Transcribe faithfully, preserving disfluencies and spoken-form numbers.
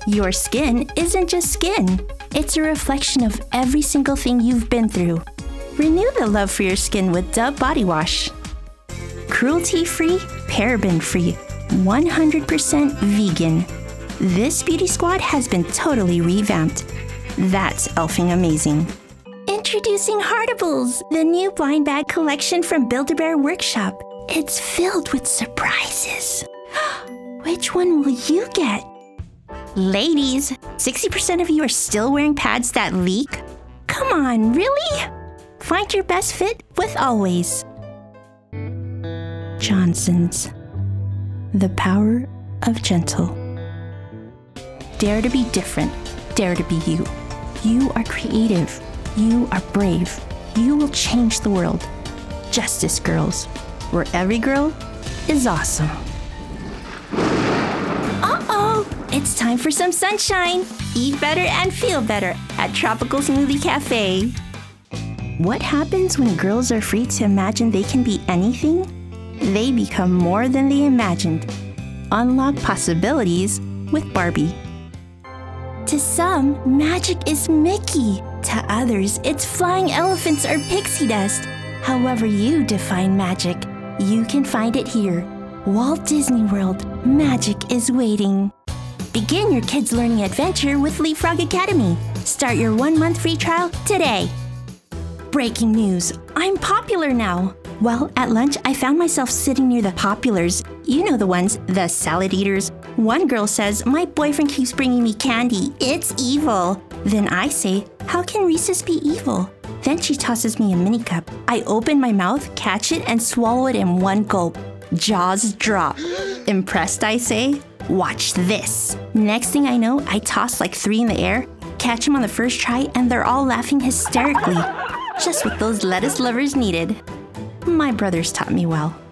Your skin isn't just skin. It's a reflection of every single thing you've been through. Renew the love for your skin with Dove Body Wash. Cruelty-free, paraben-free, one hundred percent vegan. This beauty squad has been totally revamped. That's elfing amazing. Introducing Heartables, the new blind bag collection from Build-A-Bear Workshop. It's filled with surprises. Which one will you get? Ladies, sixty percent of you are still wearing pads that leak? Come on, really? Find your best fit with Always. Johnson's. The power of gentle. Dare to be different. Dare to be you. You are creative. You are brave. You will change the world. Justice Girls, where every girl is awesome. Uh-oh! It's time for some sunshine. Eat better and feel better at Tropical Smoothie Cafe. What happens when girls are free to imagine they can be anything? They become more than they imagined. Unlock possibilities with Barbie. To some, magic is Mickey. To others, it's flying elephants or pixie dust. However you define magic, you can find it here. Walt Disney World, magic is waiting. Begin your kids' learning adventure with Leapfrog Academy. Start your one-month free trial today. Breaking news, I'm popular now. Well, at lunch, I found myself sitting near the populars. You know the ones, the salad eaters. One girl says, my boyfriend keeps bringing me candy. It's evil. Then I say, how can Reese's be evil? Then she tosses me a mini cup. I open my mouth, catch it, and swallow it in one gulp. Jaws drop. Impressed, I say? Watch this. Next thing I know, I toss like three in the air, catch them on the first try, and they're all laughing hysterically. Just what those lettuce lovers needed. My brothers taught me well.